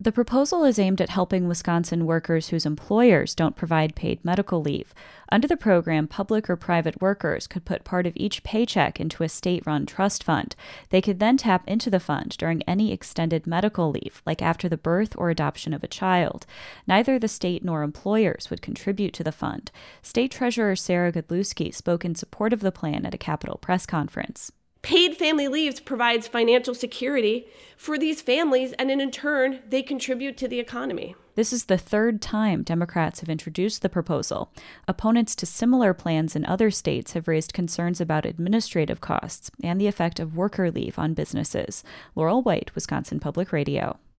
The proposal is aimed at helping Wisconsin workers whose employers don't provide paid medical leave. Under the program, public or private workers could put part of each paycheck into a state-run trust fund. They could then tap into the fund during any extended medical leave, like after the birth or adoption of a child. Neither the state nor employers would contribute to the fund. State Treasurer Sarah Godlewski spoke in support of the plan at a Capitol press conference. Paid family leaves provides financial security for these families, and in turn, they contribute to the economy. This is the third time Democrats have introduced the proposal. Opponents to similar plans in other states have raised concerns about administrative costs and the effect of worker leave on businesses. Laurel White, Wisconsin Public Radio.